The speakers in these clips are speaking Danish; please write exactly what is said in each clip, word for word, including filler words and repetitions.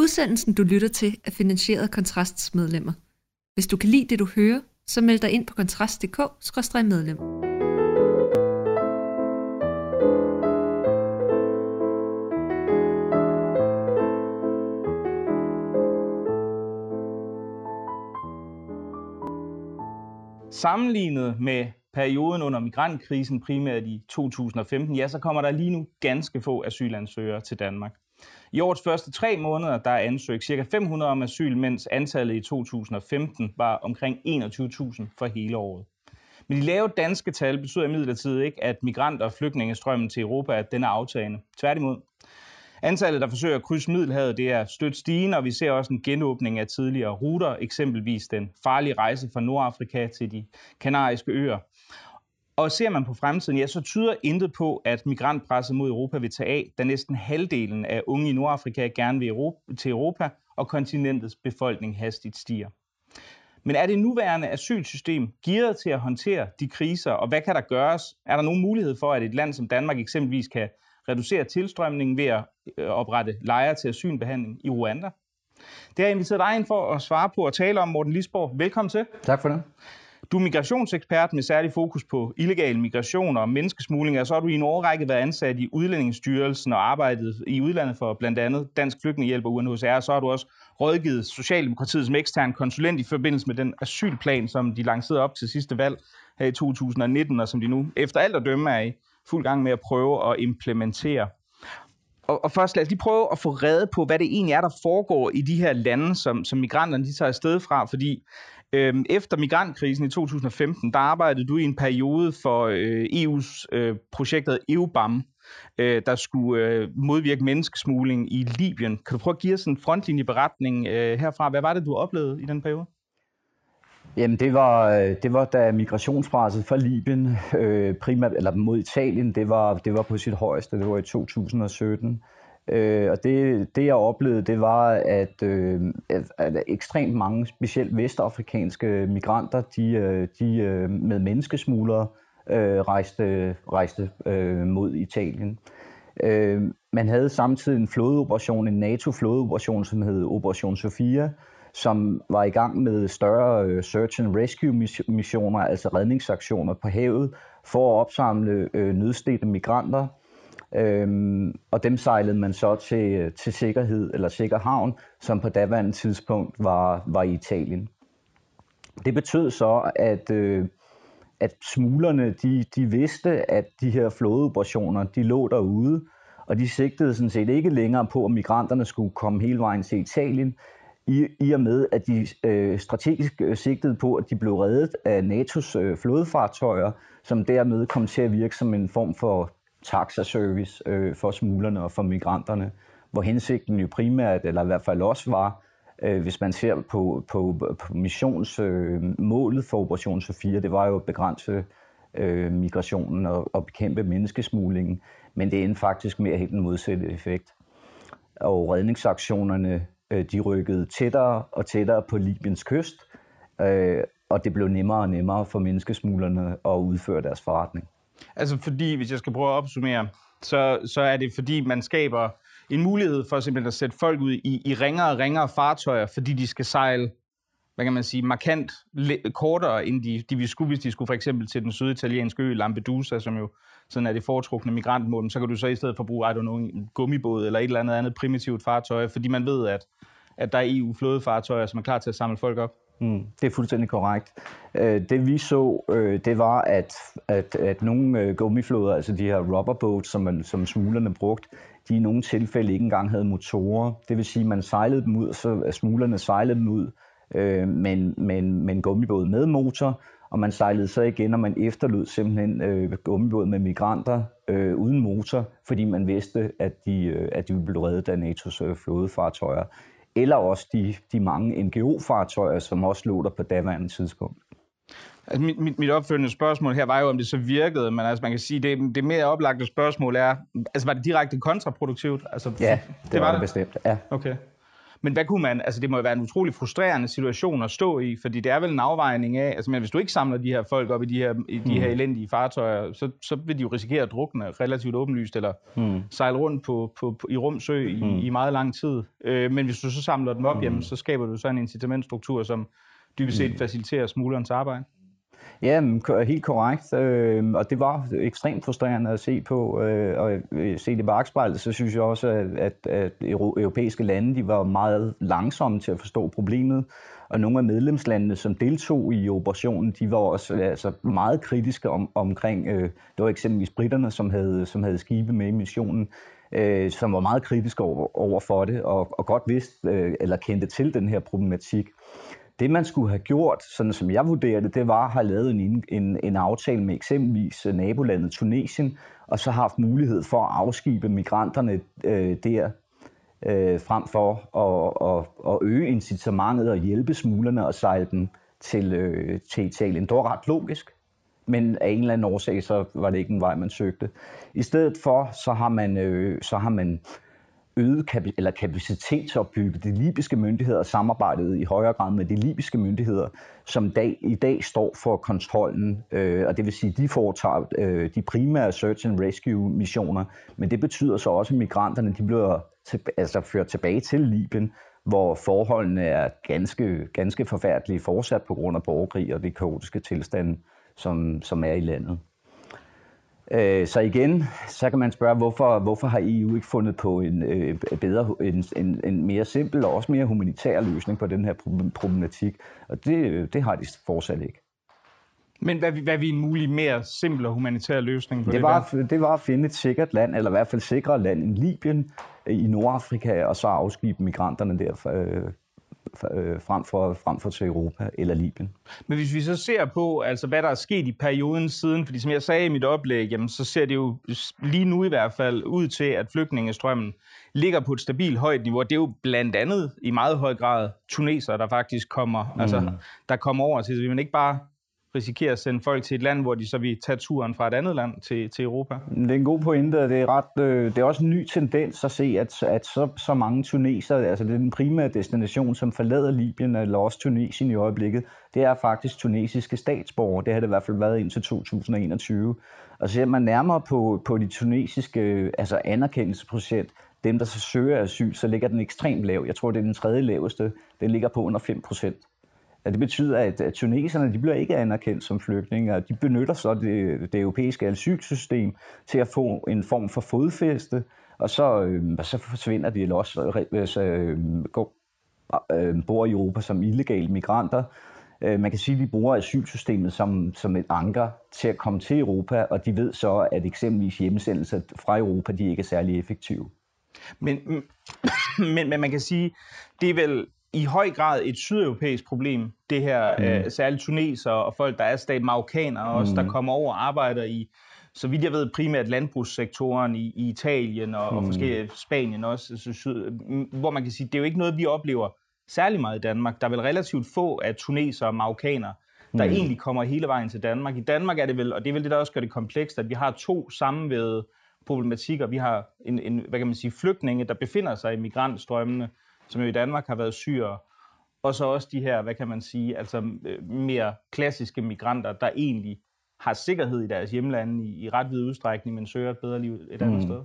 Udsendelsen, du lytter til, er finansieret af Kontrasts medlemmer. Hvis du kan lide det, du hører, så meld dig ind på kontrast punktum d k skråstreg medlem. Sammenlignet med perioden under migrantkrisen, primært i to tusind og femten, ja, så kommer der lige nu ganske få asylansøgere til Danmark. I årets første tre måneder, der er ansøgt ca. fem hundrede om asyl, mens antallet i to tusind og femten var omkring enogtyve tusind for hele året. Men de lave danske tal betyder imidlertid ikke, at migrant- og flygtningestrømmen til Europa at den er aftagende. Tværtimod. Antallet, der forsøger at krydse Middelhavet, det er stødt stigende, og vi ser også en genåbning af tidligere ruter, eksempelvis den farlige rejse fra Nordafrika til de Kanariske øer. Og ser man på fremtiden, ja, så tyder intet på, at migrantpresset mod Europa vil tage af, da næsten halvdelen af unge i Nordafrika gerne vil Europa, til Europa, og kontinentets befolkning hastigt stiger. Men er det nuværende asylsystem gearet til at håndtere de kriser, og hvad kan der gøres? Er der nogen mulighed for, at et land som Danmark eksempelvis kan reducere tilstrømningen ved at oprette lejre til asylbehandling i Rwanda? Det har jeg inviteret dig ind for at svare på og tale om, Morten Lisborg. Velkommen til. Tak for det. Du er migrationsekspert med særlig fokus på illegal migration og menneskesmugling, og så har du i en årrække været ansat i Udlændingsstyrelsen og arbejdet i udlandet for blandt andet Dansk Flygtningehjælp og U N H C R, og så har du også rådgivet Socialdemokratiet som ekstern konsulent i forbindelse med den asylplan, som de lancerede op til sidste valg her i to tusind og nitten, og som de nu efter alt at dømme er i fuld gang med at prøve at implementere. Og, og først lad os lige prøve at få rede på, hvad det egentlig er, der foregår i de her lande, som, som migranterne de tager afsted fra, fordi øhm, efter migrantkrisen i to tusind og femten, der arbejdede du i en periode for øh, E U's øh, projektet EUBAM, øh, der skulle øh, modvirke menneskesmugling i Libyen. Kan du prøve at give os en frontlinjeberetning øh, herfra? Hvad var det, du oplevede i den periode? Jamen det var, det var da migrationspresset fra Libyen, øh, primært, eller mod Italien, det var, det var på sit højeste, det var i to tusind og sytten. Øh, og det, det jeg oplevede, det var, at, øh, at, at ekstremt mange, specielt vestafrikanske migranter, de, de med menneskesmuglere øh, rejste, rejste øh, mod Italien. Øh, man havde samtidig en flådeoperation, en NATO-flådeoperation, som hed Operation Sophia, som var i gang med større search and rescue missioner, altså redningsaktioner på havet, for at opsamle øh, nødstedte migranter. Øhm, og dem sejlede man så til, til sikkerhed, eller sikker havn, som på daværende tidspunkt var, var i Italien. Det betød så, at, øh, at smuglerne de, de vidste, at de her flådeoperationer de lå derude, og de sigtede sådan set ikke længere på, at migranterne skulle komme hele vejen til Italien, I, i og med, at de øh, strategisk sigtede på, at de blev reddet af N A T O's øh, flådefartøjer, som dermed kom til at virke som en form for taxaservice øh, for smuglerne og for migranterne, hvor hensigten jo primært, eller i hvert fald også var, øh, hvis man ser på, på, på missionsmålet øh, for Operation Sophia, det var jo at begrænse øh, migrationen og, og bekæmpe menneskesmuglingen, men det endte faktisk med at have den modsatte effekt. Og redningsaktionerne de rykkede tættere og tættere på Libyens kyst, øh, og det blev nemmere og nemmere for menneskesmuglerne at udføre deres forretning. Altså fordi, hvis jeg skal prøve at opsummere, så, så er det fordi, man skaber en mulighed for simpelthen at sætte folk ud i, i ringere og ringere fartøjer, fordi de skal sejle, hvad kan man sige, markant kortere, end de, de ville skulle, hvis de skulle for eksempel til den syditalienske ø Lampedusa, som jo sådan er det foretrukne migrantmål, så kan du så i stedet for bruge, I don't know, en gummibåd eller et eller andet andet primitivt fartøj, fordi man ved, at, at der er E U-flådefartøjer, som er klar til at samle folk op. Mm, det er fuldstændig korrekt. Det vi så, det var, at, at, at nogle gummiflåder, altså de her rubberboats, som, man, som smuglerne brugte, de i nogle tilfælde ikke engang havde motorer. Det vil sige, at man sejlede dem ud, så smuglerne sejlede dem ud øh, med, en, med, en, med en gummibåd med motor, og man sejlede så igen, og man efterlod simpelthen øh, gummibåd med migranter øh, uden motor, fordi man vidste, at de, øh, at de ville blive reddet af N A T O's øh, flådefartøjer. Eller også de, de mange N G O-fartøjer, som også lå der på daværende tidspunkt. Altså mit, mit, mit opfølgende spørgsmål her var jo, om det så virkede, men altså man kan sige, det, det mere oplagte spørgsmål er, altså var det direkte kontraproduktivt? Altså, ja, det, det var det bestemt, ja. Okay. Men hvad kunne man, altså det må jo være en utrolig frustrerende situation at stå i, fordi det er vel en afvejning af, altså men hvis du ikke samler de her folk op i de her, i de her elendige fartøjer, så, så vil de jo risikere at drukne relativt åbenlyst, eller mm. sejle rundt på, på, på, i Rumsø i, mm. i meget lang tid. Øh, men hvis du så samler dem op, mm. jamen, så skaber du så en incitamentstruktur, som dybest set mm. faciliterer smuglerens arbejde. Ja, helt korrekt, øh, og det var ekstremt frustrerende at se på, øh, og se det i bakspejlet, så synes jeg også, at, at, at europæiske lande, de var meget langsomme til at forstå problemet, og nogle af medlemslandene, som deltog i operationen, de var også altså, meget kritiske om, omkring, øh, det var eksempelvis britterne, som havde, som havde skibe med i missionen, øh, som var meget kritiske over, over for det, og, og godt vidste, øh, eller kendte til den her problematik. Det, man skulle have gjort, sådan som jeg vurderer det, det var at have lavet en, en, en aftale med eksempelvis nabolandet Tunesien, og så haft mulighed for at afskibe migranterne øh, der, øh, frem for at, at, at øge incitamentet og hjælpe smuglerne og sejle dem til, øh, til Italien. Det var ret logisk, men af en eller anden årsag, så var det ikke en vej, man søgte. I stedet for, så har man, øh, så har man øget kap- eller kapacitetsopbygge de libyske myndigheder samarbejdet i højere grad med de libyske myndigheder, som dag, i dag står for kontrollen, øh, og det vil sige, de foretager øh, de primære search and rescue missioner, men det betyder så også, at migranterne de bliver til, altså ført tilbage til Libyen, hvor forholdene er ganske, ganske forfærdelige fortsat på grund af borgerkrig og det kaotiske tilstand, som, som er i landet. Så igen, så kan man spørge, hvorfor, hvorfor har E U ikke fundet på en, øh, bedre, en, en, en mere simpel og også mere humanitær løsning på den her problematik? Og det, det har de fortsat ikke. Men hvad, hvad er en mulig mere simpel og humanitær løsning på det, det var, der? Det var at finde et sikkert land, eller i hvert fald sikre land end Libyen i Nordafrika, og så afskibe migranterne der øh, frem for, frem for til Europa eller Libyen. Men hvis vi så ser på, altså hvad der er sket i perioden siden, fordi som jeg sagde i mit oplæg, jamen, så ser det jo lige nu i hvert fald ud til, at flygtningestrømmen ligger på et stabilt højt niveau. Det er jo blandt andet i meget høj grad tunesere, der faktisk kommer, mm. altså, der kommer over til, så vi man ikke bare risikerer at sende folk til et land, hvor de så vil tage turen fra et andet land til, til Europa. Det er en god pointe, og det er, ret, øh, det er også en ny tendens at se, at, at så, så mange tunesere, altså det er den primære destination, som forlader Libyen, eller også Tunesien i øjeblikket, det er faktisk tunesiske statsborgere. Det har det i hvert fald været indtil to tusind og enogtyve. Og ser man nærmere på, på de tunesiske altså anerkendelsesprocent, dem der så søger asyl, så ligger den ekstremt lav. Jeg tror, det er den tredje laveste. Den ligger på under fem procent. Ja, det betyder, at, at tuneserne de bliver ikke anerkendt som flygtninge, og de benytter så det, det europæiske asylsystem til at få en form for fodfæste, og så, øh, så forsvinder de eller også øh, går, øh, bor i Europa som illegale migranter. Øh, man kan sige, at de bruger asylsystemet som, som et anker til at komme til Europa, og de ved så, at eksempelvis hjemsendelser fra Europa de ikke er særlig effektive. Men, men, men man kan sige, det er vel i høj grad et sydeuropæisk problem, det her, mm. øh, særligt tunesere og folk, der er stat marokkanere også, mm. der kommer over og arbejder i, så vidt jeg ved, primært landbrugssektoren i, i Italien og, mm. og forskellige Spanien også, så syd, hvor man kan sige, det er jo ikke noget, vi oplever særlig meget i Danmark. Der er vel relativt få af tunesere og marokkanere, der mm. egentlig kommer hele vejen til Danmark. I Danmark er det vel, og det er vel det, der også gør det komplekst, at vi har to sammenvævede problematikker. Vi har en, en, hvad kan man sige, flygtninge, der befinder sig i migrantstrømmene, som jo i Danmark har været syrere, og så også de her, hvad kan man sige, altså mere klassiske migranter, der egentlig har sikkerhed i deres hjemlande i, i ret vid udstrækning, men søger et bedre liv et andet mm. sted.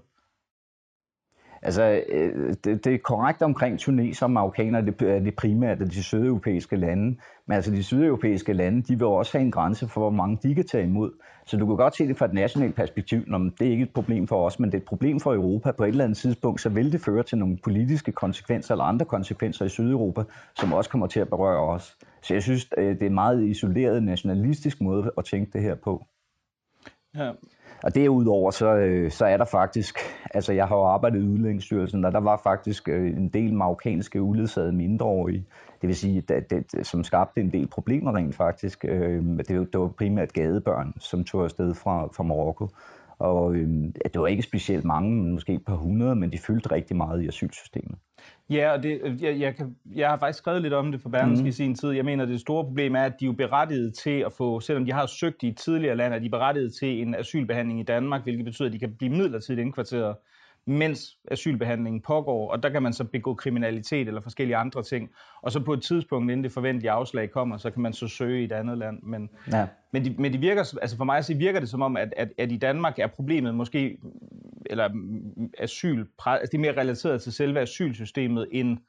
Altså, det, det er korrekt omkring tuneser og marokkanere, det er det primært af de sydeuropæiske lande. Men altså, de sydeuropæiske lande, de vil også have en grænse for, hvor mange de kan tage imod. Så du kan godt se det fra et nationalt perspektiv, når det er ikke et problem for os, men det er et problem for Europa. På et eller andet tidspunkt, så vil det føre til nogle politiske konsekvenser eller andre konsekvenser i Sydeuropa, som også kommer til at berøre os. Så jeg synes, det er en meget isoleret nationalistisk måde at tænke det her på. Ja. Og derudover, så, så er der faktisk, altså jeg har jo arbejdet i Udlændingsstyrelsen, og der var faktisk en del marokkanske uledsagede mindreårige, det vil sige, det, det, som skabte en del problemer rent faktisk. Det, det var primært gadebørn, som tog afsted fra, fra Marokko. Og det var ikke specielt mange, måske et par hundrede, men de fyldte rigtig meget i asylsystemet. Ja, og det, jeg, jeg, kan, jeg har faktisk skrevet lidt om det for Berlingske mm. i sin tid. Jeg mener, det store problem er, at de er berettiget til at få, selvom de har søgt i et tidligere land, er de berettiget til en asylbehandling i Danmark, hvilket betyder, at de kan blive midlertidigt indkvarteret. mens asylbehandlingen pågår, og der kan man så begå kriminalitet eller forskellige andre ting. Og så på et tidspunkt, inden det forventelige afslag kommer, så kan man så søge i et andet land. Men, ja. men, de, men de virker, altså for mig så virker det som om, at, at, at i Danmark er problemet måske, eller asyl, altså det er mere relateret til selve asylsystemet, end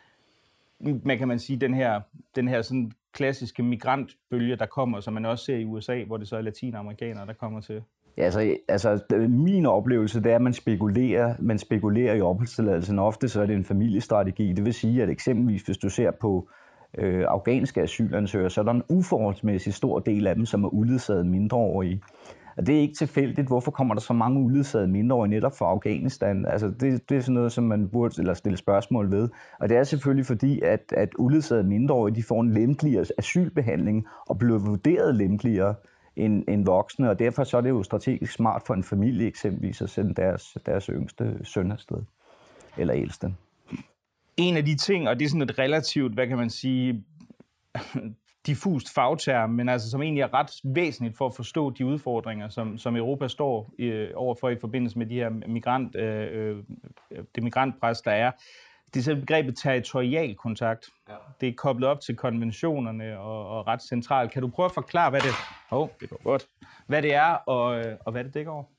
man kan man sige, den her, den her sådan klassiske migrantbølge, der kommer, som man også ser i U S A, hvor det så er latinamerikanere, der kommer til. Ja, altså, altså min oplevelse, det er, at man spekulerer, man spekulerer i opholdstilladelsen. Ofte så er det en familiestrategi. Det vil sige, at eksempelvis hvis du ser på øh, afghanske asylansøgere, så er der en uforholdsmæssig stor del af dem, som er uledsagede mindreårige. Og det er ikke tilfældigt, hvorfor kommer der så mange uledsagede mindreårige netop fra Afghanistan. Altså det, det er sådan noget, som man burde eller stille spørgsmål ved. Og det er selvfølgelig fordi, at, at uledsagede mindreårige, de får en lempeligere asylbehandling og bliver vurderet lempeligere end, end voksne. Og derfor så er det jo strategisk smart for en familie eksempelvis at sende deres, deres yngste søn afsted. Eller ældste. En af de ting, og det er sådan et relativt, hvad kan man sige, diffust fagterm, men altså som egentlig er ret væsentligt for at forstå de udfordringer, som, som Europa står øh, overfor i forbindelse med de her migrant, øh, det migrantpres, der er. Det er så begrebet territorial kontakt. Ja. Det er koblet op til konventionerne og, og ret centralt. Kan du prøve at forklare, hvad det, oh, det går godt. Hvad det er og, og hvad det dækker over?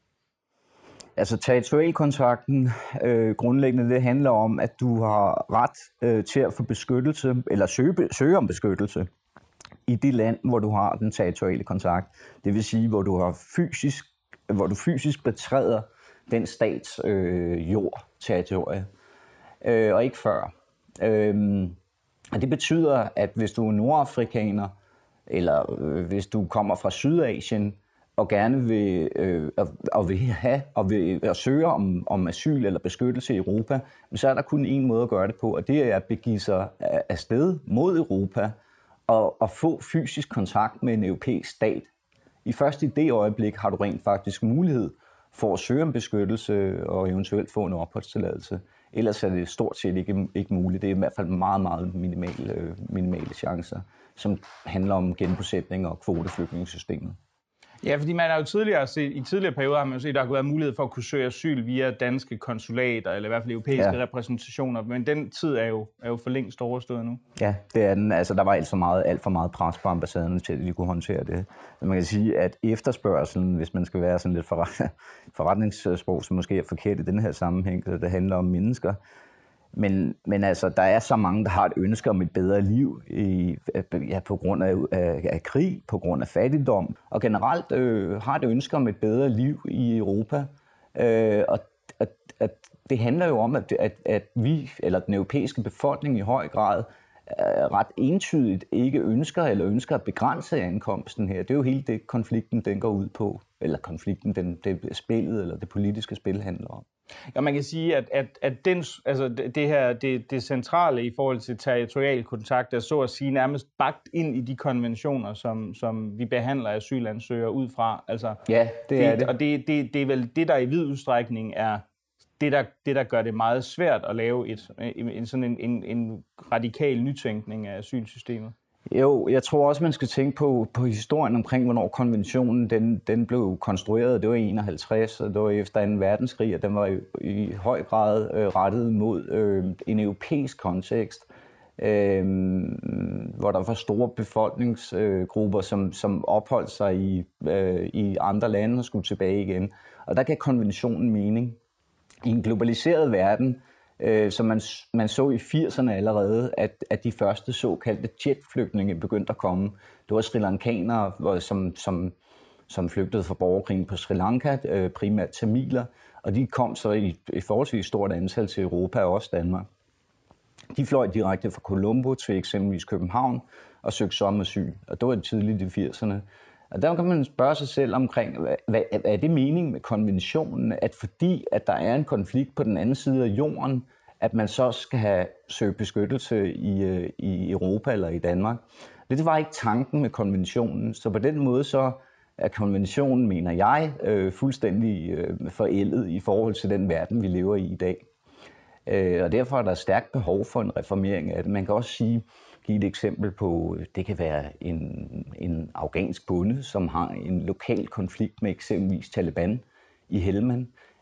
Altså territorialkontrakten øh, grundlæggende, det handler om, at du har ret øh, til at få beskyttelse, eller søge, søge om beskyttelse i det land, hvor du har den territoriale kontrakt. Det vil sige, hvor du har fysisk, hvor du fysisk betræder den stats øh, jord, territorie, øh, og ikke før. Øh, og det betyder, at hvis du er nordafrikaner, eller øh, hvis du kommer fra Sydasien, og gerne vil, øh, og vil have og vil og søge om, om asyl eller beskyttelse i Europa, så er der kun én måde at gøre det på, og det er at begive sig afsted mod Europa og, og få fysisk kontakt med en europæisk stat. I først i det øjeblik har du rent faktisk mulighed for at søge om beskyttelse og eventuelt få en opholdstilladelse. Ellers er det stort set ikke, ikke muligt. Det er i hvert fald meget, meget minimale, minimale chancer, som handler om genbosætning og kvoteflygtningesystemet. Ja, fordi man har jo tidligere set, i tidligere perioder har man jo set, at der har været mulighed for at kunne søge asyl via danske konsulater, eller i hvert fald europæiske ja. repræsentationer, men den tid er jo, er jo for længst overstået nu. Ja, det er den. Altså, der var alt for meget, alt for meget pres på ambassaderne til, at de kunne håndtere det. Men man kan sige, at efterspørgselen, hvis man skal være sådan lidt forretningssprog, som måske er forkert i den her sammenhæng, så det handler om mennesker. Men, men altså, der er så mange, der har et ønske om et bedre liv i, ja, på grund af, af, af krig, på grund af fattigdom, og generelt øh, har et ønske om et bedre liv i Europa. Øh, og at, at det handler jo om, at, at, at vi, eller den europæiske befolkning i høj grad, øh, ret entydigt ikke ønsker, eller ønsker at begrænse ankomsten her. Det er jo hele det, konflikten den går ud på, eller konflikten, den, det spillet, eller det politiske spil handler om. Ja, man kan sige, at, at, at den, altså det her, det, det centrale i forhold til territorial kontakt er så at sige nærmest bagt ind i de konventioner, som, som vi behandler asylansøgere ud fra. Altså, ja, det er det. det. Og det, det, det er vel det, der i vid udstrækning er det, der, det, der gør det meget svært at lave et, en, sådan en, en, en radikal nytænkning af asylsystemet. Jo, jeg tror også, man skal tænke på, på historien omkring, hvornår konventionen den, den blev konstrueret. Det var i enoghalvtreds, og det var efter anden verdenskrig, og den var i, i høj grad øh, rettet mod øh, en europæisk kontekst, øh, hvor der var store befolkningsgrupper, som, som opholdt sig i, øh, i andre lande og skulle tilbage igen. Og der gav konventionen mening. I en globaliseret verden, Øh, så man, man så i firserne allerede, at, at de første såkaldte jetflygtninge begyndte at komme. Det var sri lankanere, som, som, som flygtede fra borgerkrigen på Sri Lanka, øh, primært tamiler, og de kom så i et forholdsvis stort antal til Europa og også Danmark. De fløj direkte fra Colombo til eksempelvis København og søgte så om asyl, og det var tidligt i firserne. Og der kan man spørge sig selv omkring, hvad, hvad er det meningen med konventionen, at fordi at der er en konflikt på den anden side af jorden, at man så skal have søgt beskyttelse i, i Europa eller i Danmark. Det var ikke tanken med konventionen, så på den måde så er konventionen, mener jeg, øh, fuldstændig øh, forældet i forhold til den verden, vi lever i i dag. Øh, og derfor er der stærkt behov for en reformering af det. Man kan også sige, give et eksempel på, det kan være en, en afghansk bonde, som har en lokal konflikt med eksempelvis Taliban i Helmand.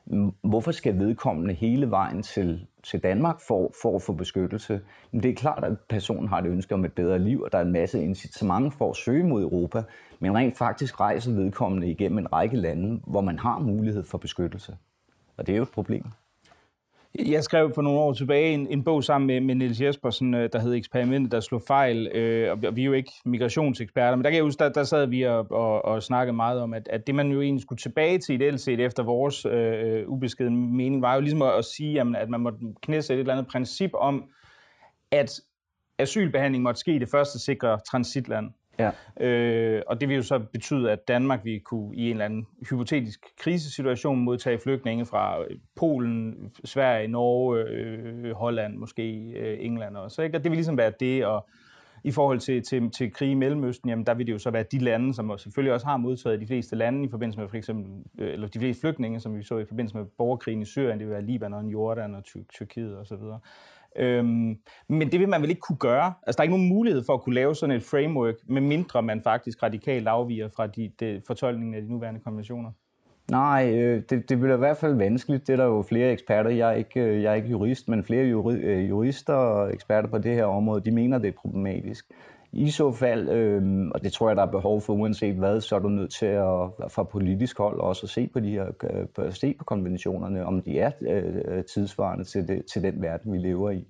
Hvorfor skal vedkommende hele vejen til, til Danmark for, for at få beskyttelse? Men det er klart, at personen har et ønske om et bedre liv, og der er en masse incitament for at søge mod Europa, men rent faktisk rejser vedkommende igennem en række lande, hvor man har mulighed for beskyttelse. Og det er jo et problem. Jeg skrev for nogle år tilbage en, en bog sammen med, med Niels Jespersen, der hed Eksperimentet, der slog fejl, øh, og vi er jo ikke migrationseksperter, men der kan jeg huske, der, der sad vi og, og, og snakkede meget om, at, at det man jo egentlig skulle tilbage til ideelt set efter vores øh, ubeskedne mening, var jo ligesom at, at sige, jamen, at man måtte knæsætte et eller andet princip om, at asylbehandling måtte ske i det første sikre transitland. Ja. Øh, og det vil jo så betyde, at Danmark vil kunne i en eller anden hypotetisk krisesituation modtage flygtninge fra Polen, Sverige, Norge, øh, Holland, måske øh, England også. Ikke? Og det vil ligesom være det, og i forhold til, til, til krig i Mellemøsten, jamen der vil det jo så være de lande, som selvfølgelig også har modtaget de fleste lande i forbindelse med for eksempel, øh, eller de fleste flygtninge, som vi så i forbindelse med borgerkrigen i Syrien, det vil være Libanon, Jordan og Ty- Tyrkiet osv. Øhm, men det vil man vel ikke kunne gøre. Altså der er ikke nogen mulighed for at kunne lave sådan et framework, medmindre man faktisk radikalt afviger fra de, de, fortolkningen af de nuværende konventioner. Nej, øh, det, det bliver i hvert fald vanskeligt. Det er der jo flere eksperter. Jeg er ikke, jeg er ikke jurist, men flere juri, jurister og eksperter på det her område, de mener, det er problematisk. I så fald, øh, og det tror jeg, der er behov for uanset hvad, så er du nødt til at fra politisk hold også at se på de her, at se på konventionerne, om de er øh, tidsvarende til, det, til den verden, vi lever i.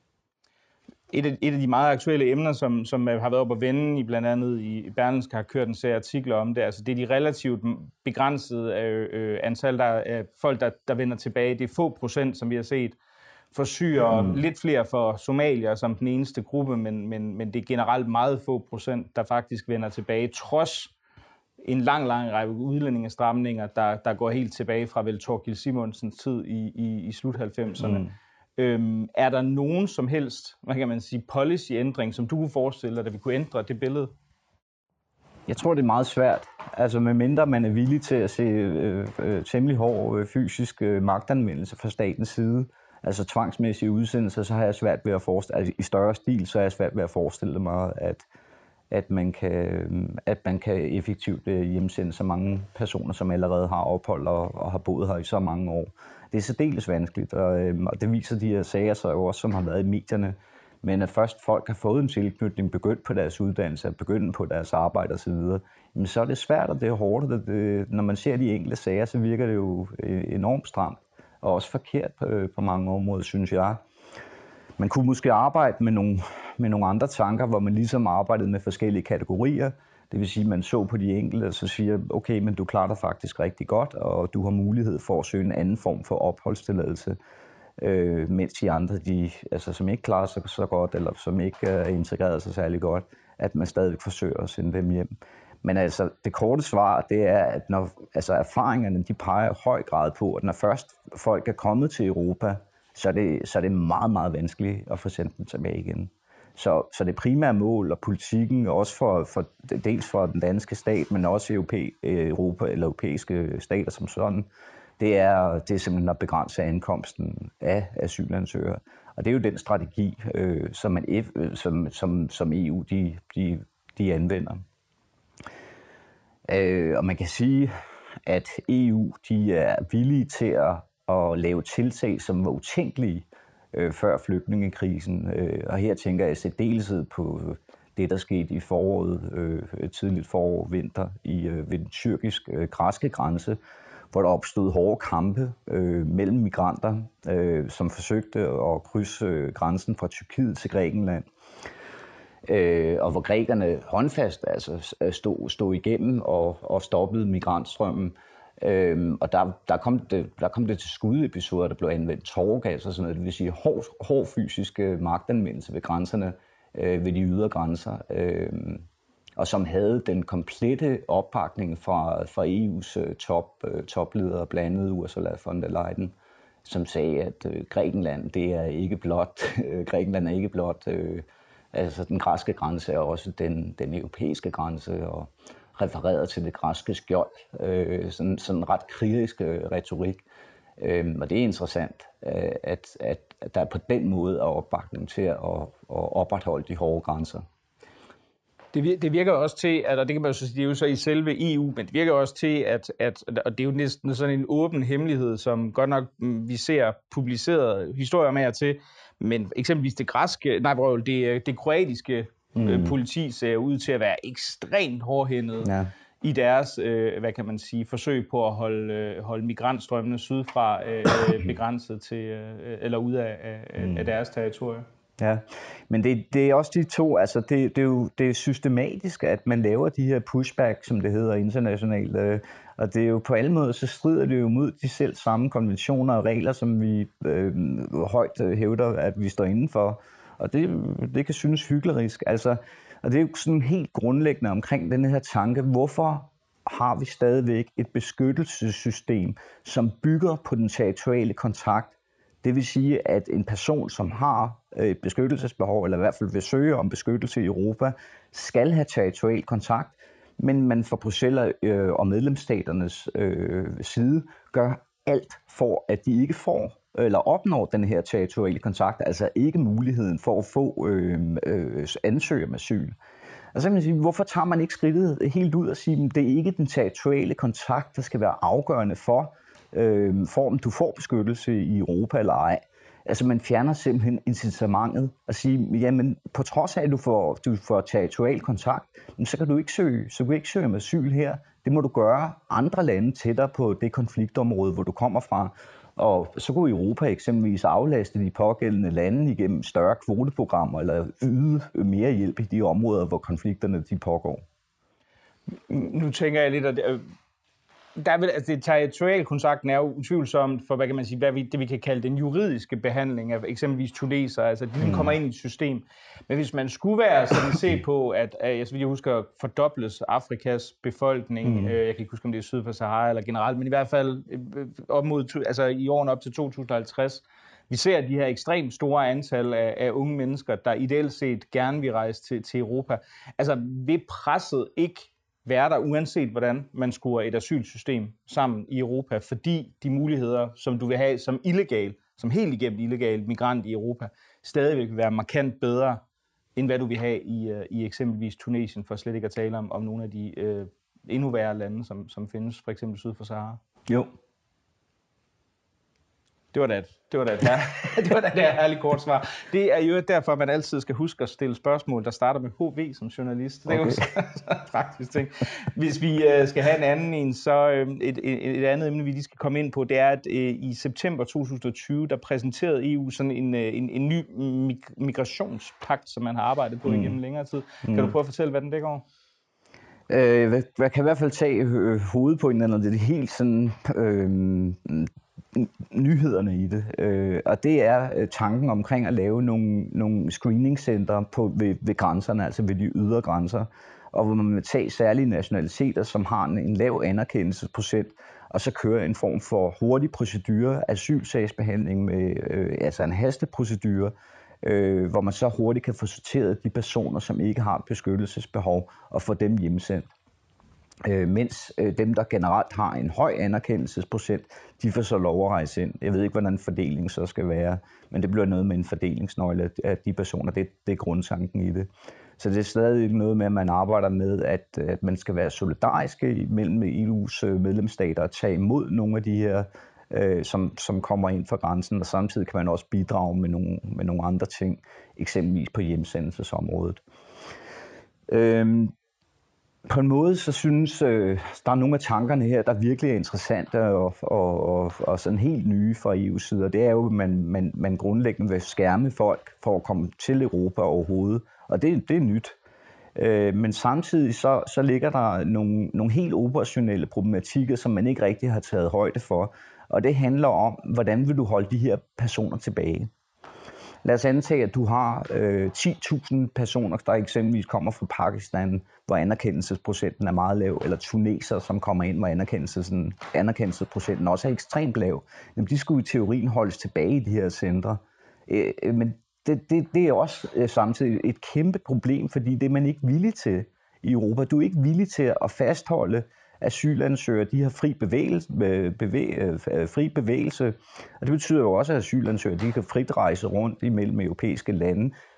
Et af, et af de meget aktuelle emner, som, som har været op at vende i blandt andet i Berlingske, har kørt en serie artikler om det, altså det er de relativt begrænsede øh, antal der, af folk, der, der vender tilbage. Det er få procent, som vi har set for syrere, mm. lidt flere for somalier som den eneste gruppe, men, men, men det er generelt meget få procent, der faktisk vender tilbage, trods en lang, lang række udlændingestramninger, der, der går helt tilbage fra vel Thorkild Simonsens tid i, i, i slut halvfemserne. Mm. Øhm, er der nogen som helst, hvad kan man sige, policyændring, som du kunne forestille dig, at vi kunne ændre det billede? Jeg tror, det er meget svært. Altså medmindre man er villig til at se øh, øh, temmelig hård øh, fysisk øh, magtanvendelse fra statens side, altså tvangsmæssige udsendelser, så har jeg svært ved at forestille, altså i større stil, så har jeg svært ved at forestille mig, at, at, man, kan, at man kan effektivt hjemsende så mange personer, som allerede har ophold og, og har boet her i så mange år. Det er særdeles vanskeligt, og, og det viser de her sager så jo også, som har været i medierne. Men at først folk har fået en tilknytning, begyndt på deres uddannelse, begyndt på deres arbejde osv., jamen så er det svært, og det er hårdt. Det, det, når man ser de enkelte sager, så virker det jo enormt stramt, og også forkert på, på mange områder, synes jeg. Man kunne måske arbejde med nogle, med nogle andre tanker, hvor man ligesom arbejdede med forskellige kategorier. Det vil sige, at man så på de enkelte og så siger, okay, men du klarer dig faktisk rigtig godt, og du har mulighed for at søge en anden form for opholdstilladelse, øh, mens de andre, de, altså, som ikke klarer sig så godt, eller som ikke er integreret sig særlig godt, at man stadig forsøger at sende dem hjem. Men altså, det korte svar, det er, at når, altså, erfaringerne, de peger i høj grad på, at når først folk er kommet til Europa, så er det, så er det meget, meget vanskeligt at få sendt dem tilbage igen. Så, så det primære mål og politikken, også for, for, dels for den danske stat, men også europæ, Europa eller europæiske stater som sådan, det er, det er simpelthen at begrænse ankomsten af asylansøgere. Og det er jo den strategi, øh, som, man, som, som, som E U de, de, de anvender. Øh, og man kan sige, at E U de er villige til at, at lave tiltag, som var utænkelige øh, før flygtningekrisen. Øh, og her tænker jeg i særdeleshed på det, der skete i foråret, øh, tidligt forår, vinter, i, øh, ved den tyrkisk-græske grænse, hvor der opstod hårde kampe øh, mellem migranter, øh, som forsøgte at krydse øh, grænsen fra Tyrkiet til Grækenland. Øh, og hvor grækerne håndfast altså, stod, stod igennem og, og stoppede migrantstrømmen. Øh, og der, der, kom det, der kom det til skudepisoder, der blev anvendt tåregas og sådan noget, det vil sige hård, hård fysisk magtanvendelse ved grænserne, øh, ved de ydre grænser. Øh, og som havde den komplette opbakning fra, fra E U's top, topledere, blandt andet Ursula von der Leyen, som sagde, at øh, Grækenland, det er ikke blot, øh, Grækenland er ikke blot, øh, altså den græske grænse er også den, den europæiske grænse, og refereret til det græske skjold, øh, sådan, sådan ret kritisk øh, retorik. Øh, og det er interessant, øh, at, at, at der på den måde er opbakning til at, at opretholde de hårde grænser. Det virker, det virker også til, at, og det kan man jo så sige, det er jo så i selve E U, men det virker også til, at, at og det er jo næsten sådan en åben hemmelighed, som godt nok vi ser publiceret historier med til, men eksempelvis det græske, nej, det, det kroatiske mm. politi ser ud til at være ekstremt hårdhændet ja. i deres, øh, hvad kan man sige, forsøg på at holde, holde migrantstrømmene sydfra øh, begrænset til, øh, eller ud af, af, mm. af deres territorium. Ja, men det, det er også de to, altså det, det er jo det er systematisk, at man laver de her pushback, som det hedder internationalt, øh, og det er jo på alle måder, så strider det jo mod de selv samme konventioner og regler, som vi øh, højt hævder, at vi står indenfor, og det, det kan synes hyklerisk, altså, og det er jo sådan helt grundlæggende omkring den her tanke, hvorfor har vi stadigvæk et beskyttelsessystem, som bygger på den territoriale kontrakt. Det vil sige, at en person, som har et beskyttelsesbehov, eller i hvert fald vil søge om beskyttelse i Europa, skal have territorial kontakt, men man fra Bruxelles øh, og medlemsstaternes øh, side gør alt for, at de ikke får eller opnår den her territoriale kontakt, altså ikke muligheden for at få øh, øh, ansøge om asyl. Og så kan man sige, hvorfor tager man ikke skridtet helt ud og siger, at det er ikke den territoriale kontakt, der skal være afgørende for, øh, for om du får beskyttelse i Europa eller ej. Altså man fjerner simpelthen incitamentet og sige, jamen på trods af, at du får, du får territorial kontakt, så kan du ikke søge, så kan du ikke søge om asyl her. Det må du gøre andre lande tættere på det konfliktområde, hvor du kommer fra. Og så kunne Europa eksempelvis aflaste de pågældende lande igennem større kvoteprogrammer eller yde mere hjælp i de områder, hvor konflikterne de pågår. Nu tænker jeg lidt, at der er vel, altså det territoriale kontrakten er jo utvivlsomt for, hvad kan man sige, hvad vi, det vi kan kalde den juridiske behandling af eksempelvis tuneser, altså de kommer ind i et system. Men hvis man skulle være sådan se på, at, jeg så vidt jeg husker, fordobles Afrikas befolkning, mm. øh, jeg kan ikke huske, om det er syd for Sahara eller generelt, men i hvert fald op mod, altså i årene op til to tusind og halvtreds, vi ser de her ekstremt store antal af, af unge mennesker, der ideelt set gerne vil rejse til, til Europa. Altså vil presset ikke være der, uanset hvordan man skruer et asylsystem sammen i Europa, fordi de muligheder, som du vil have som illegal, som helt igennem illegal migrant i Europa, stadigvæk vil være markant bedre, end hvad du vil have i, uh, i eksempelvis Tunesien, for slet ikke at tale om, om nogle af de uh, endnu værre lande, som, som findes, for eksempel syd for Sahara. Jo. Det var da et, det var da et, her, det var da et herligt kort svar. Det er jo derfor, at man altid skal huske at stille spørgsmål, der starter med H V som journalist. Det er okay. Jo så, så praktisk ting. Hvis vi uh, skal have en anden en, så uh, et, et, et andet emne, vi lige skal komme ind på, det er, at uh, i september to tusind og tyve, der præsenterede E U sådan en, uh, en, en ny mig- migrationspagt, som man har arbejdet på mm. igennem længere tid. Kan mm. du prøve at fortælle, hvad den dækker over? Øh, jeg kan i hvert fald tage øh, hovedet på en eller anden, det er helt sådan øh, nyhederne i det, øh, og det er øh, tanken omkring at lave nogle, nogle screeningcenter på, ved, ved grænserne, altså ved de ydre grænser, og hvor man vil tage særlige nationaliteter, som har en, en lav anerkendelsesprocent, og så køre en form for hurtig procedure, asylsagsbehandling med øh, altså en hasteprocedure, øh, hvor man så hurtigt kan få sorteret de personer, som ikke har beskyttelsesbehov, og få dem hjemsendt. Øh, mens øh, dem, der generelt har en høj anerkendelsesprocent, de får så lov at rejse ind. Jeg ved ikke, hvordan fordelingen så skal være, men det bliver noget med en fordelingsnøgle af de personer. Det, det er grundtanken i det. Så det er stadig noget med, at man arbejder med, at, at man skal være solidariske mellem E U's medlemsstater og tage imod nogle af de her, øh, som, som kommer ind fra grænsen, og samtidig kan man også bidrage med nogle, med nogle andre ting, eksempelvis på hjemsendelsesområdet. Øh, På en måde, så synes øh, der er nogle af tankerne her, der virkelig er interessante og, og, og, og sådan helt nye fra E U's side. Det er jo, at man, man, man grundlæggende vil skærme folk for at komme til Europa overhovedet, og det, det er nyt. Øh, men samtidig så, så ligger der nogle, nogle helt operationelle problematikker, som man ikke rigtig har taget højde for, og det handler om, hvordan vil du holde de her personer tilbage. Lad os antage, at du har øh, ti tusind personer, der eksempelvis kommer fra Pakistan, hvor anerkendelsesprocenten er meget lav, eller tuneser, som kommer ind, hvor anerkendelses- anerkendelsesprocenten også er ekstremt lav. Jamen, de skulle i teorien holdes tilbage i de her centre. Øh, men det, det, det er også øh, samtidig et kæmpe problem, fordi det er man ikke villig til i Europa. Du er ikke villig til at fastholde asylansøgere, de har fri bevægelse, bevæg, fri bevægelse, og det betyder jo også, at asylansøgere, de kan frit rejse rundt imellem europæiske lande,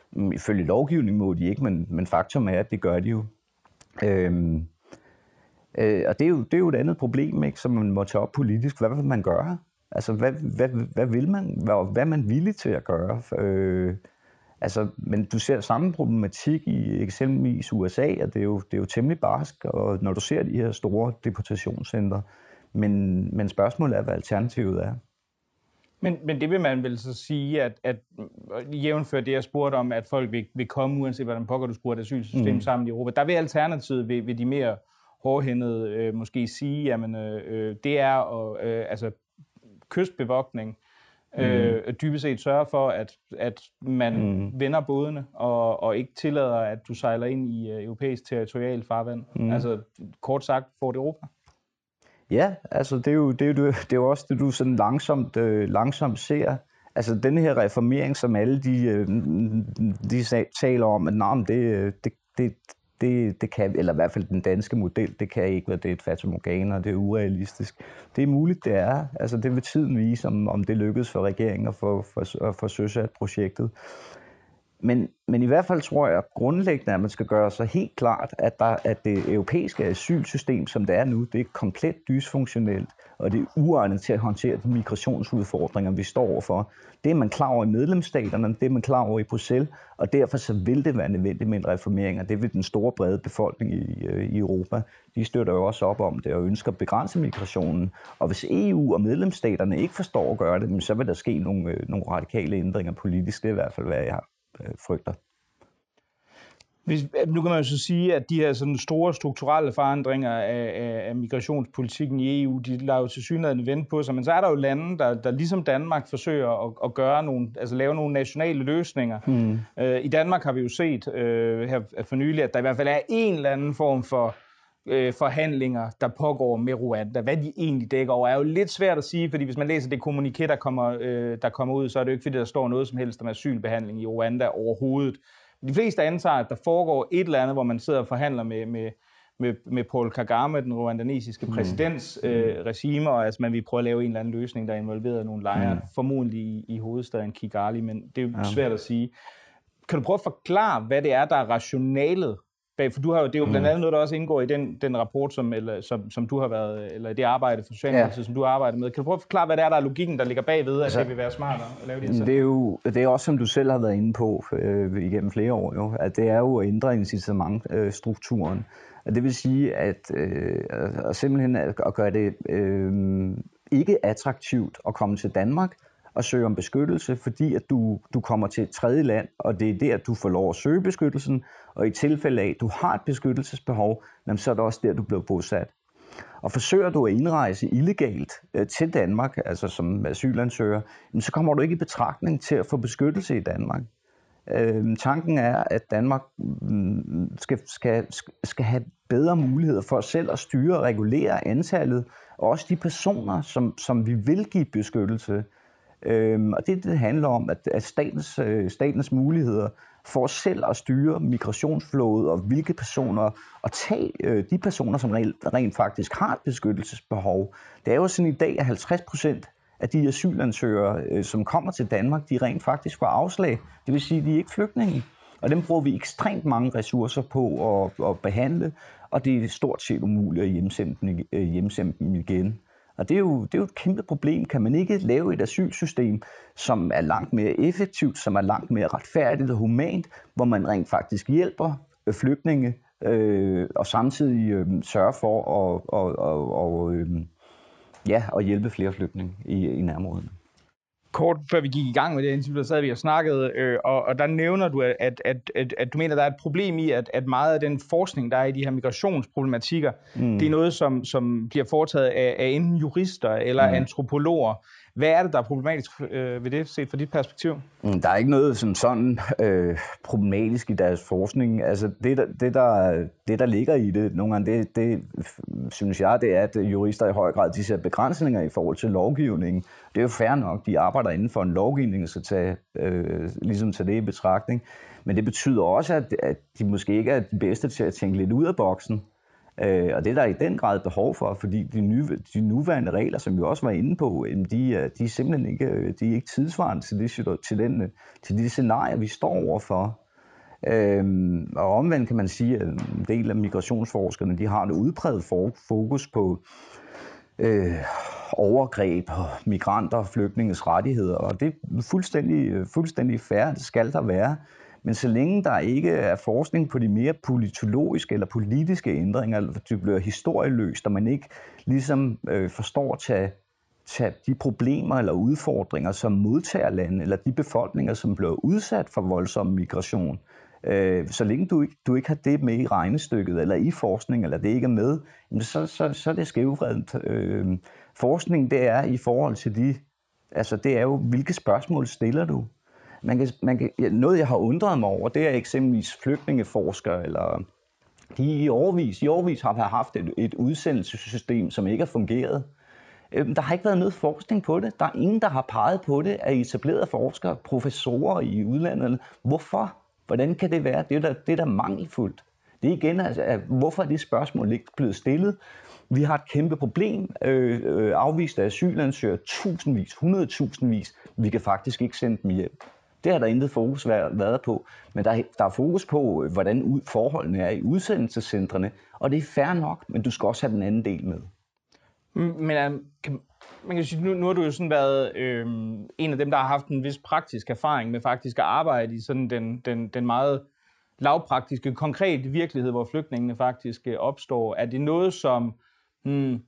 Ifølge lovgivning må de ikke, men, men faktum er, at det gør de jo. Øhm, øh, og det er, jo, det er jo et andet problem, ikke, som man må tage op politisk. Hvad vil man gøre? Altså, hvad, hvad, hvad vil man? Hvad, hvad er man villig til at gøre? Øh, altså, men du ser samme problematik i eksempelvis U S A, og det er jo, det er jo temmelig barsk, og når du ser de her store deportationscentre. Men, men spørgsmålet er, hvad alternativet er. Men, men det vil man vel så sige, at, at jævnfør det, jeg spurgte om, at folk vil, vil komme, uanset hvordan pokker du skruer et asylsystem mm. sammen i Europa. Der vil alternativet ved, ved de mere hårdhændede øh, måske sige, jamen øh, det er at, øh, altså kystbevogtning, øh, mm. dybest set sørge for, at, at man mm. vender bådene og, og ikke tillader, at du sejler ind i uh, europæisk territorial farvand. Mm. Altså kort sagt, Fort Europa. Ja, altså det er jo, det er jo, det er jo også det, du sådan langsomt, øh, langsomt ser. Altså den her reformering, som alle de, øh, de taler om, at nej, det, det, det, det, det kan, eller i hvert fald den danske model, det kan ikke være, det er et fatamorgana, det er urealistisk. Det er muligt, det er. Altså det vil tiden vise, om, om det lykkedes for regeringen at få, for, at få søsat projektet. Men, men i hvert fald tror jeg grundlæggende, at man skal gøre sig helt klart, at, der, at det europæiske asylsystem, som det er nu, det er komplet dysfunktionelt, og det er uegnet til at håndtere de migrationsudfordringer, vi står overfor. Det er man klar over i medlemsstaterne, det er man klar over i Bruxelles, og derfor så vil det være nødvendigt med en reformering, og det vil den store brede befolkning i, i Europa. De støtter jo også op om det og ønsker at begrænse migrationen. Og hvis E U og medlemsstaterne ikke forstår at gøre det, så vil der ske nogle, nogle radikale ændringer politisk. Det er i hvert fald, hvad jeg har frygter. Hvis, nu kan man jo så sige, at de her sådan store strukturelle forandringer af, af, af migrationspolitikken i E U, de lader jo tilsyneladende vente på sig, men så er der jo lande, der, der ligesom Danmark forsøger at, at gøre nogle, altså lave nogle nationale løsninger. Hmm. Øh, I Danmark har vi jo set øh, her for nylig, at der i hvert fald er en eller anden form for øh, forhandlinger, der pågår med Rwanda. Hvad de egentlig dækker over, er jo lidt svært at sige, fordi hvis man læser det kommuniké, der kommer, øh, der kommer ud, så er det jo ikke, fordi der står noget som helst om asylbehandling i Rwanda overhovedet. De fleste antager, at der foregår et eller andet, hvor man sidder og forhandler med, med, med, med Paul Kagame, den rwandanesiske præsidents mm. øh, regime, og altså man vil prøve at lave en eller anden løsning, der involverer nogle lejre, mm. formodentlig i, i hovedstaden Kigali, men det er jo ja. svært at sige. Kan du prøve at forklare, hvad det er, der er rationalet bag? For du har jo, det er jo blandt andet noget, der også indgår i den, den rapport, som, eller, som, som du har været, eller det arbejde for Socialdemokratiet, ja. som du har arbejdet med. Kan du prøve at forklare, hvad det er, der er logikken, der ligger bagved, at altså, det vil være smartere at lave det? Det er jo, det er også, som du selv har været inde på øh, igennem flere år, jo, at det er jo at ændre incitamentstrukturen. Det vil sige, at øh, at simpelthen at gøre det øh, ikke attraktivt at komme til Danmark og søge om beskyttelse, fordi at du, du kommer til et tredje land, og det er der, du får lov at søge beskyttelsen, og i tilfælde af, at du har et beskyttelsesbehov, så er det også der, du bliver bosat. Og forsøger du at indrejse illegalt øh, til Danmark, altså som asylansøger, så kommer du ikke i betragtning til at få beskyttelse i Danmark. Øh, tanken er, at Danmark skal, skal, skal have bedre muligheder for selv at styre og regulere antallet, og også de personer, som, som vi vil give beskyttelse. Øhm, og det, det handler om, at, at statens, øh, statens muligheder for selv at styre migrationsflowet, og hvilke personer, og tage øh, de personer, som rent, rent faktisk har et beskyttelsesbehov. Det er jo sådan i dag, at halvtreds procent af de asylansøgere, øh, som kommer til Danmark, de rent faktisk får afslag. Det vil sige, at de er ikke flygtninge. Og dem bruger vi ekstremt mange ressourcer på at, at behandle, og det er stort set umuligt at hjemsende dem, øh, hjemsende dem igen. Og det er, jo, det er jo et kæmpe problem. Kan man ikke lave et asylsystem, som er langt mere effektivt, som er langt mere retfærdigt og humant, hvor man rent faktisk hjælper flygtninge øh, og samtidig øh, sørger for at, og, og, og, øh, ja, at hjælpe flere flygtninge i, i nærområderne? Kort før vi gik i gang med det interview, der sad vi og snakkede, øh, og, og der nævner du, at, at, at, at du mener, at der er et problem i, at, at meget af den forskning, der er i de her migrationsproblematikker, mm. det er noget, som, som bliver foretaget af, af enten jurister eller mm. antropologer. Hvad er det, der er problematisk øh, ved det, set fra dit perspektiv? Mm, der er ikke noget som sådan øh, problematisk i deres forskning. Altså det der, det, der, det, der ligger i det, nogle gange, det, det synes jeg, det er, at jurister i høj grad de ser begrænsninger i forhold til lovgivningen. Det er jo fair nok, de arbejder inden for en lovgivning, så tage, øh, ligesom tage det i betragtning. Men det betyder også, at, at de måske ikke er de bedste til at tænke lidt ud af boksen. Øh, og det er der i den grad behov for, fordi de, nye, de nuværende regler, som vi også var inde på, de, de er simpelthen ikke, de er ikke tidsvarende til, det, til, den, til de scenarier, vi står overfor. Øhm, og omvendt kan man sige, at en del af migrationsforskerne, de har et udpræget fokus på øh, overgreb og migranter og flygtninges rettigheder, og det er fuldstændig, fuldstændig fair, det skal der være. Men så længe der ikke er forskning på de mere politologiske eller politiske ændringer, eller det bliver historieløst, og man ikke ligesom øh, forstår at tage, tage de problemer eller udfordringer, som modtagerlande eller de befolkninger, som bliver udsat for voldsom migration, øh, så længe du ikke, du ikke har det med i regnestykket, eller i forskning, eller det ikke er med, så, så, så er det skævvredet. Øh, forskning, det er i forhold til de, altså det er jo, hvilke spørgsmål stiller du? Man kan, man kan, noget, jeg har undret mig over, det er eksempelvis flygtningeforskere, eller de i årevis, i årevis har haft et, et udsendelsessystem, som ikke har fungeret. Der har ikke været noget forskning på det. Der er ingen, der har peget på det af etablerede forskere, professorer i udlandet. Hvorfor? Hvordan kan det være? Det er da, det er da mangelfuldt. Det er igen, altså, at hvorfor er det spørgsmål ikke blevet stillet? Vi har et kæmpe problem. Øh, øh, afviste asylansøgere, tusindvis, hundredtusindvis. Vi kan faktisk ikke sende dem hjem. Det har der intet fokus været på, men der er, der er fokus på, hvordan forholdene er i udsendelsescentrene, og det er fair nok, men du skal også have den anden del med. Men kan, man kan sige, nu, nu har du jo sådan været øh, en af dem, der har haft en vis praktisk erfaring med faktisk at arbejde i sådan den, den, den meget lavpraktiske, konkrete virkelighed, hvor flygtningene faktisk opstår. Er det noget, som hmm,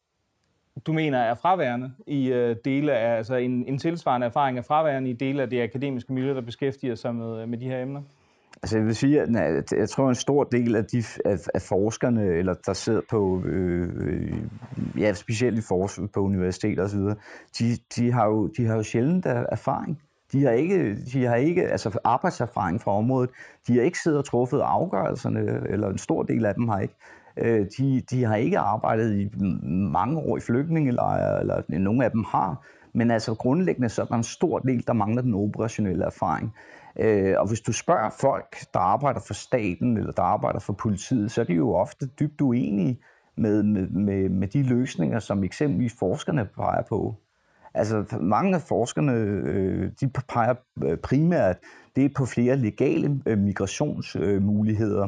du mener er fraværende i øh, dele af, altså en, en tilsvarende erfaring er fraværende i dele af det akademiske miljø, der beskæftiger sig med, med de her emner? Altså jeg vil sige, at nej, jeg tror en stor del af de af, af forskerne, eller der sidder på, øh, ja specielt i forskning på universiteter osv., de, de har jo de har jo sjældent erfaring. De har ikke, de har ikke altså arbejdserfaring fra området. De har ikke siddet og truffet afgørelserne, eller en stor del af dem har ikke. De, de har ikke arbejdet i mange år i flygtningelejre, eller nogle af dem har. Men altså grundlæggende så er der en stor del, der mangler den operationelle erfaring. Og hvis du spørger folk, der arbejder for staten, eller der arbejder for politiet, så er de jo ofte dybt uenige med, med, med, med de løsninger, som eksempelvis forskerne peger på. Altså mange af forskerne, de peger primært det er på flere legale migrationsmuligheder,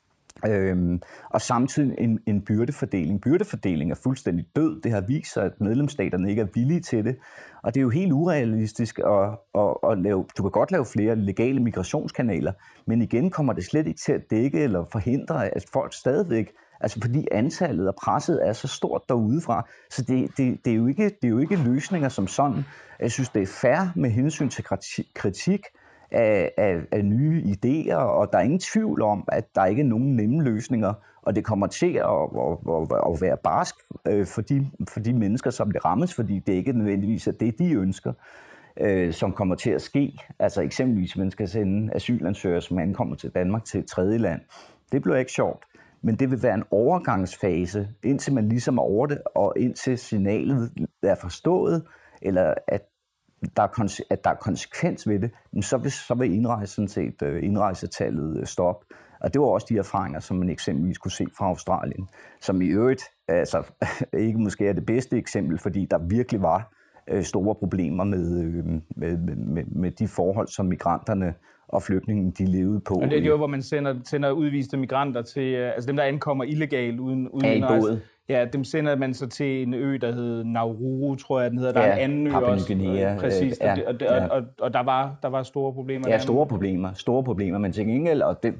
øhm, og samtidig en, en byrdefordeling. Byrdefordeling er fuldstændig død. Det har vist sig, at medlemsstaterne ikke er villige til det, og det er jo helt urealistisk at, at, at lave. Du kan godt lave flere legale migrationskanaler, men igen kommer det slet ikke til at dække eller forhindre, at folk stadigvæk, altså fordi antallet og presset er så stort derudefra, så det, det, det, er jo ikke, det er jo ikke løsninger som sådan. Jeg synes, det er fair med hensyn til kritik af, af, af nye idéer, og der er ingen tvivl om, at der ikke er nogen nemme løsninger, og det kommer til at, at, at, at være barsk for de, for de mennesker, som det rammes, fordi det ikke nødvendigvis er det, de ønsker, som kommer til at ske. Altså eksempelvis, man skal sende asylansøgere, som ankommer til Danmark, til et tredje land. Det bliver ikke sjovt. Men det vil være en overgangsfase, indtil man ligesom er over det, og indtil signalet er forstået, eller at der er, at der er konsekvens ved det, så vil, så vil indrejsen set, indrejsetallet stoppe. Og det var også de erfaringer, som man eksempelvis kunne se fra Australien, som i øvrigt altså, ikke måske er det bedste eksempel, fordi der virkelig var store problemer med, med, med, med de forhold, som migranterne og flygtningen, de levede på. Og det er jo, hvor man sender, sender udviste migranter til, altså dem, der ankommer illegalt uden, uden indrejse. Ja, dem sender man så til en ø, der hedder Nauru, tror jeg, den hedder. Der ja, er en anden ø også. Guinea, præcis, ja, og, det, og, det, ja. og, og der, var, der var store problemer. Ja, store problemer, store problemer, men til gengæld, og det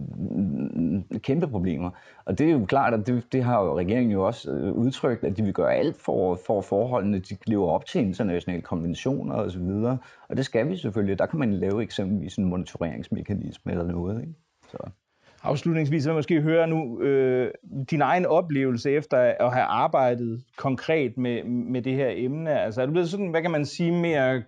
kæmpe problemer. Og det er jo klart, at det, det har jo regeringen jo også udtrykt, at de vil gøre alt for, for forholdene, de lever op til internationale konventioner og så videre. Og det skal vi selvfølgelig. Der kan man lave eksempelvis en monitoreringsmekanisme eller noget, ikke? Så. Afslutningsvis vil jeg måske høre nu øh, din egen oplevelse efter at have arbejdet konkret med, med det her emne. Altså er du blevet sådan, hvad kan man sige, mere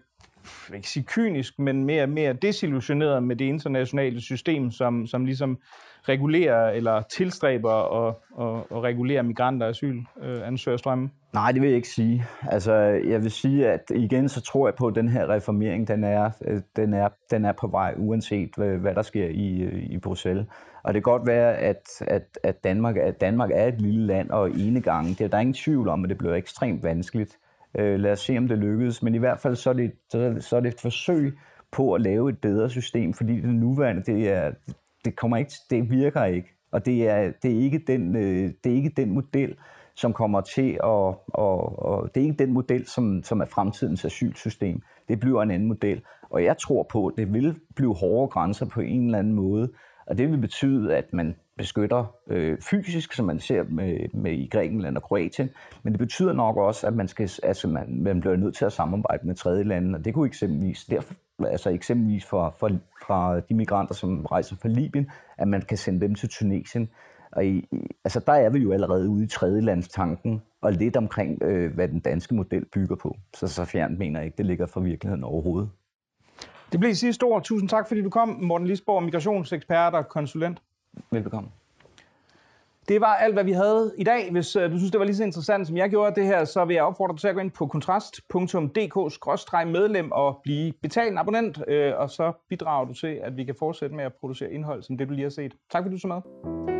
ikke sige kynisk, men mere, mere desillusioneret med det internationale system, som, som ligesom regulerer eller tilstræber at, at, at regulere migranter og asylansøgerstrømme? Nej, det vil jeg ikke sige. Altså, jeg vil sige, at igen så tror jeg på, at den her reformering, den er, den er, den er på vej, uanset hvad, hvad der sker i, i Bruxelles. Og det kan godt være, at, at, at, Danmark, at Danmark er et lille land og enegang. Det er der ingen tvivl om, at det bliver ekstremt vanskeligt. Uh, lad os se, om det lykkes. Men i hvert fald så er det, så er det et forsøg på at lave et bedre system, fordi det nuværende, det, er, det, kommer ikke, det virker ikke. Og det er, det er, ikke, den, det er ikke den model, som kommer til at... Og, og det er ikke den model, som, som er fremtidens asylsystem. Det bliver en anden model. Og jeg tror på, at det vil blive hårdere grænser på en eller anden måde. Og det vil betyde, at man beskytter øh, fysisk, som man ser med, med i Grækenland og Kroatien. Men det betyder nok også, at man, skal, altså man, man bliver nødt til at samarbejde med tredje lande. Og det kunne eksempelvis, derfor, altså eksempelvis fra, fra, fra de migranter, som rejser fra Libyen, at man kan sende dem til Tunesien. Og i, altså der er vi jo allerede ude i tredjelandstanken, og lidt omkring, øh, hvad den danske model bygger på. Så så fjernt mener jeg ikke, det ligger fra virkeligheden overhovedet. Det blev sidste ord. Tusind tak, fordi du kom, Morten Lisborg, migrationsekspert og konsulent. Velbekomme. Det var alt, hvad vi havde i dag. Hvis uh, du synes, det var lige så interessant, som jeg gjorde det her, så vil jeg opfordre dig til at gå ind på kontrast punktum d k skråstreg medlem og blive betalende abonnent, uh, og så bidrager du til, at vi kan fortsætte med at producere indhold, som det du lige har set. Tak fordi du så med.